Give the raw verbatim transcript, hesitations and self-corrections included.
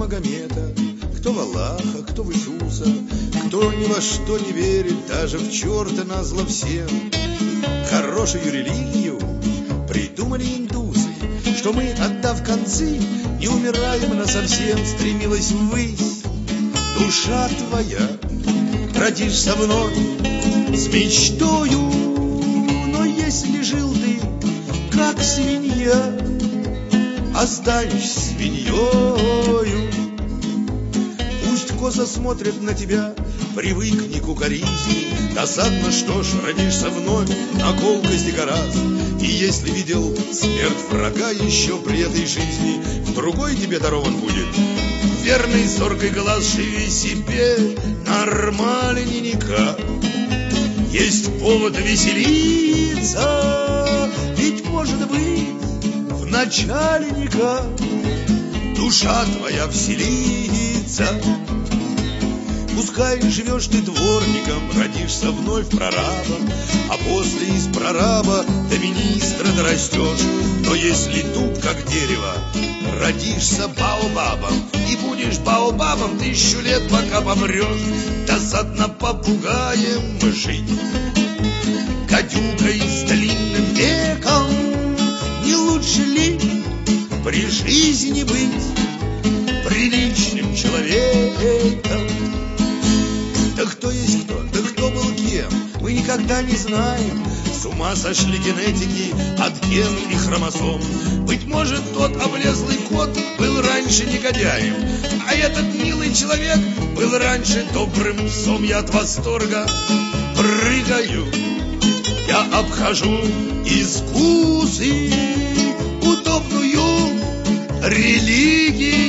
Магомета, кто в Аллаха, кто в Иисуса, кто ни во что не верит, даже в черта назло всем. Хорошую религию придумали индусы, что мы, отдав концы, не умираем насовсем. Стремилась ввысь душа твоя, родишься вновь с мечтою. Но если жил ты, как свинья, останешься свиньёю. Пусть косо смотрят на тебя, привыкни к укоризне. Досадно, что ж, родишься вновь на колкости гораздо. И если видел смерть врага еще при этой жизни, в другой тебе дарован будет верный зоркий глаз. Живи себе нормальненько, есть повод веселиться. Ведь, может быть, в начальника душа твоя вселится. Пускай живешь ты дворником, родишься вновь прорабом, а после из прораба до министра дорастешь. Но если дуб, как дерево, родишься баобабом, и будешь баобабом тысячу лет, пока помрешь. Досадно попугаем жить, гадюкой с длинным веком. Не лучше ли при жизни быть приличным человеком? Да кто есть кто, да кто был кем, мы никогда не знаем. С ума сошли генетики от ген и хромосом. Быть может, тот облезлый кот был раньше негодяем, а этот милый человек был раньше добрым псом. Я от восторга прыгаю, я обхожу искусы, удобную религию.